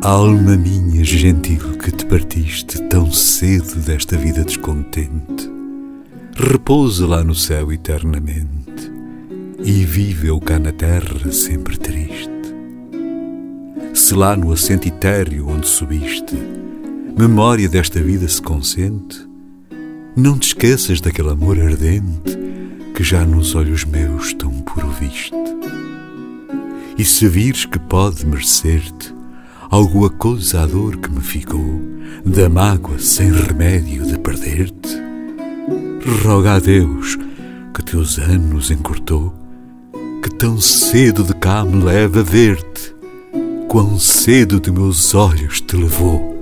Alma minha gentil que te partiste tão cedo desta vida descontente, repousa lá no céu eternamente e vive eu cá na terra sempre triste. Se lá no assento etéreo onde subiste, memória desta vida se consente, não te esqueças daquele amor ardente que já nos olhos meus tão puro viste. E se vires que pode merecer-te alguma coisa a dor que me ficou, da mágoa sem remédio de perder-te, roga a Deus que teus anos encurtou, que tão cedo de cá me leva a ver-te, quão cedo de meus olhos te levou.